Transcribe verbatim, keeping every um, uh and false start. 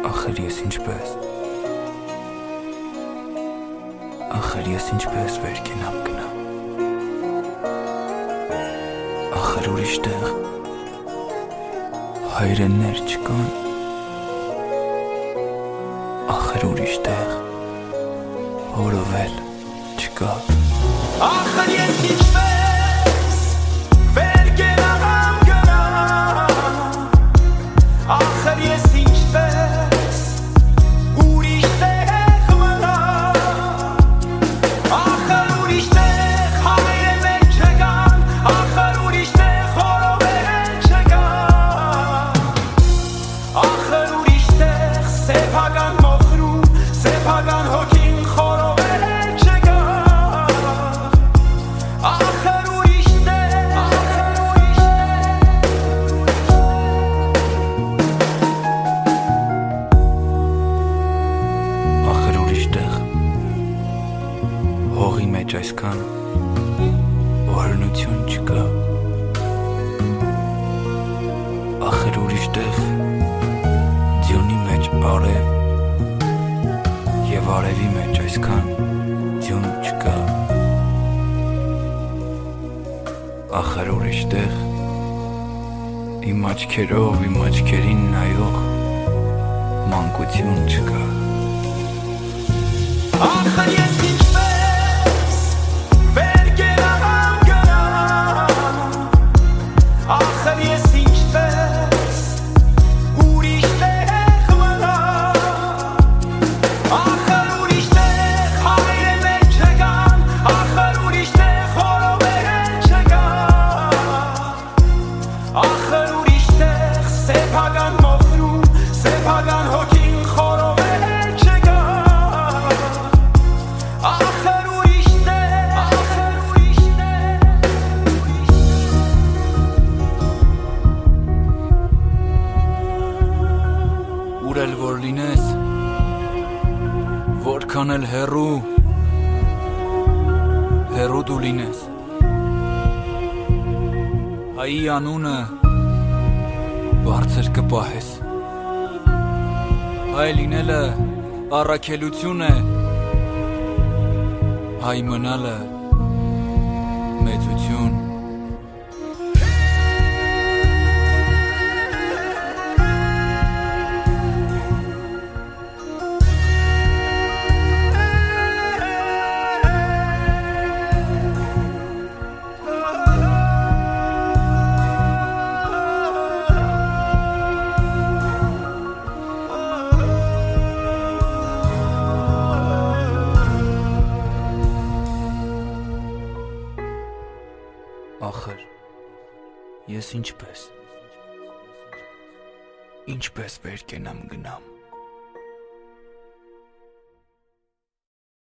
Ախր ես ինչպես Ախր ես ինչպես վեր կենամ գնամ Ախր ուրիշ տեղ հայրեններ չկան Ախր ուրիշ տեղ հորով էլ չկա Ախր ես ինչպես վեր կենամ գնամ Ախր ես ինչպես ուրիշ տեղ մնամ Ախր ուրիշ տեղ հայրեններ չկան Ախր ուրիշ տեղ հորով էլ չկան Ախր ուրիշ տեղ սեփական մոխրում սեփական հոգին խորով էլ Հողի մեջ այսքան օրհնություն չկա Ախր ուրիշ տեղ ձյունի մեջ արև Եվ արևի մեջ այսքան ձյուն չկա Ախր ուրիշ տեղ իմ աչքերով իմ աչքերին նայող մանկություն չկա Ախր ես Ախր ես ինչպես ուրիշ տեղ մնամ Ախր ուրիշ տեղ հայրեններ չկան Ախր ուրիշ տեղ հորով էլ չկան Ախր ուրիշ տեղ սեփական մոխրում սեփական հոգին խորով էլ չկան Ախր ուրիշ տեղ Ախր ուրիշ տեղ Ուր էլ որ լինես, որքան էլ հեռու, հեռու դու լինես Հայի անունը բարձր կպահես Հայ լինելը առաքելություն է, հայ մնալը մեծություն Ախր ես ինչպես Ինչպես վեր կենամ գնամ